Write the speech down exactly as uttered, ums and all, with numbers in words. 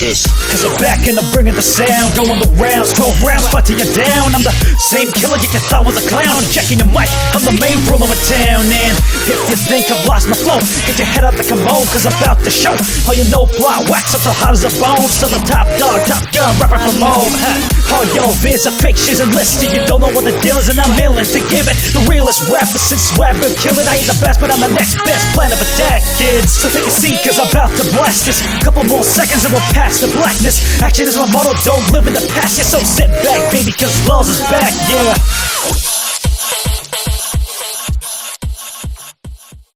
this. Cause I'm back and I'm bringing the sound, going the rounds, twelve rounds, fighting you down. I'm the same killer you thought was a clown. I'm checking your mic, I'm the main ruler of town. And if you think I've lost my flow, get your head out the commode, cause I'm about to show all you know, plot wax up so hot as a bone. So the top dog, top gun, rapper from home. All yo vids are fake shiz and listed. You don't know what the deal is and I'm willing to give it the realest rapper since swag been killing. I ain't the best, but I'm the next best plan of attack, kids. So take a seat, cause I'm about to blast this. Couple more seconds and we'll pass the blackness. Action is my motto, don't live in the past. Yeah, so sit back, baby, cause Laws is back, yeah.